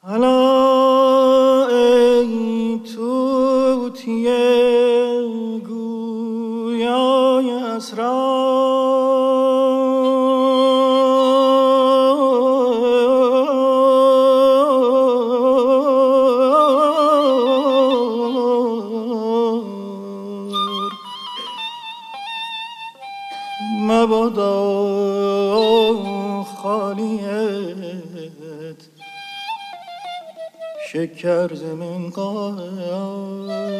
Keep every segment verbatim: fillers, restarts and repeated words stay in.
حالا ای طوطی گویای اسرار مبادا خالیت شکر ز منقار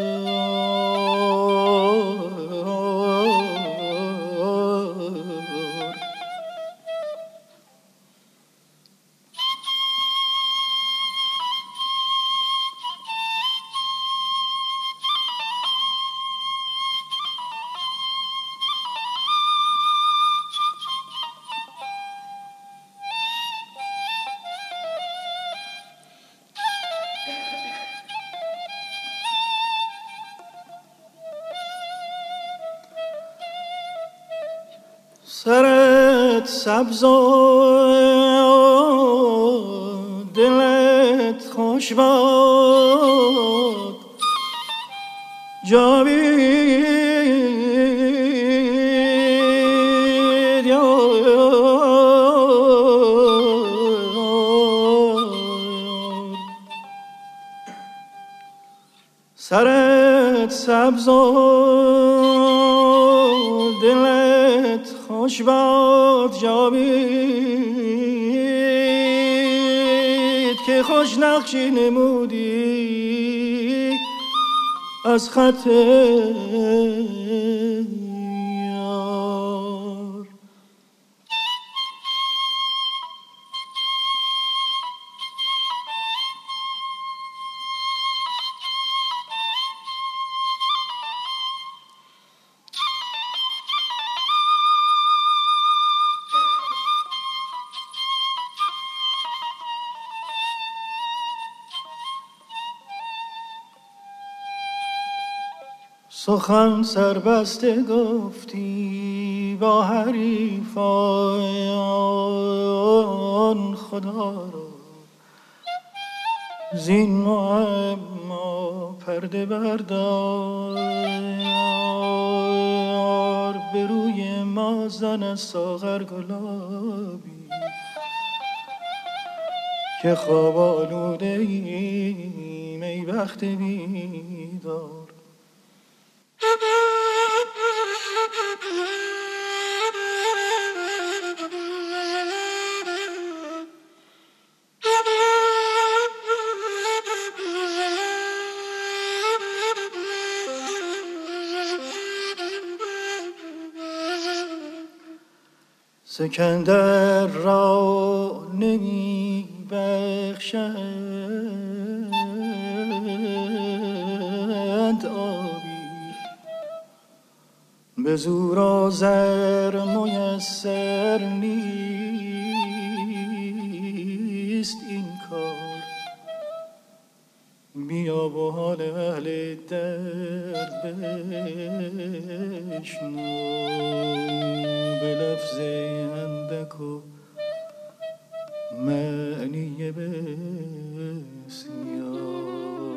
سرت سبز و دلت خوش باد جاوید یار سرت سبز و دلت خوش باد جاوید که خوش نقشی نمودی از خط یار سخن سربسته گفتی با حریفان خدا را زین معما پرده بردار به روی ما زن ساغر گلابی که خواب آلوده ایم ای بخت بیدار سکندر را نمی بخشند آبی به زور و زر میسر نیست این کار بیا و حال اهل درد بشنو به لفظ اندک و معنی بسیار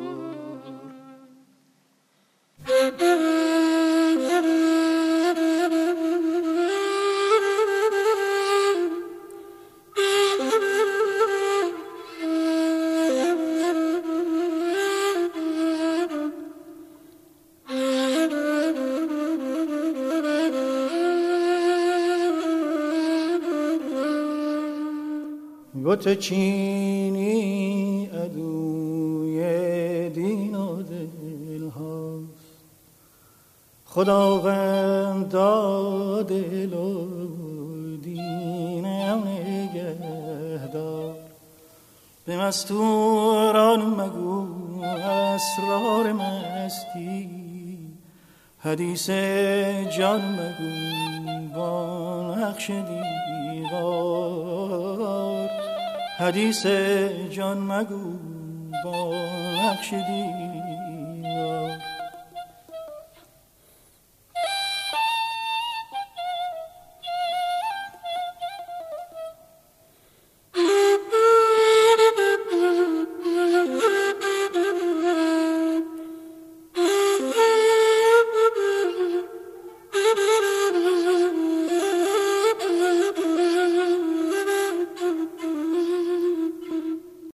بت چینی عدوی دین و دل هاست خداوند دل و دینم نگهدار به مستوران مگو اسرار مستی حدیث جان مگو با نقش دیوار حدیث جان مگو با نقش دیوار